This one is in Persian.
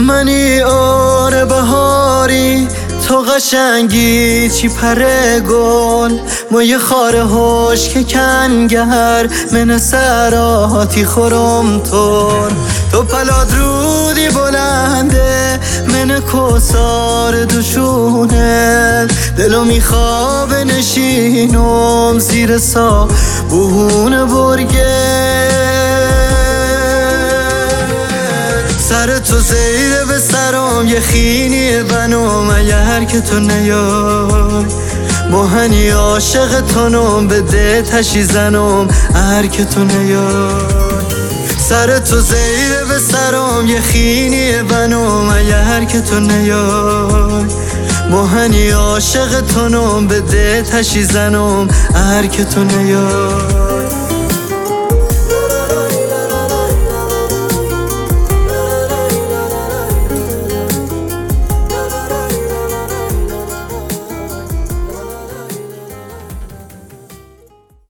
منی آره بهاری، تو قشنگی چی پره گل، ما یه خاره هاش که کنگر من سراتی خورم تو پلاد رودی بلنده من کسار دوشونه، دلو میخواب نشینم زیر صابون برگه، سر تو زیره به سرم یه خینی بنام، اگر که تو نیای مهنی عاشق تونم به ده تشی زنم، اگر که تو نیای سر تو زیره به سرم یه خینی بنام، اگر که تو نیای مهنی عاشق تونم به ده تشی زنم، اگر که تو نیای.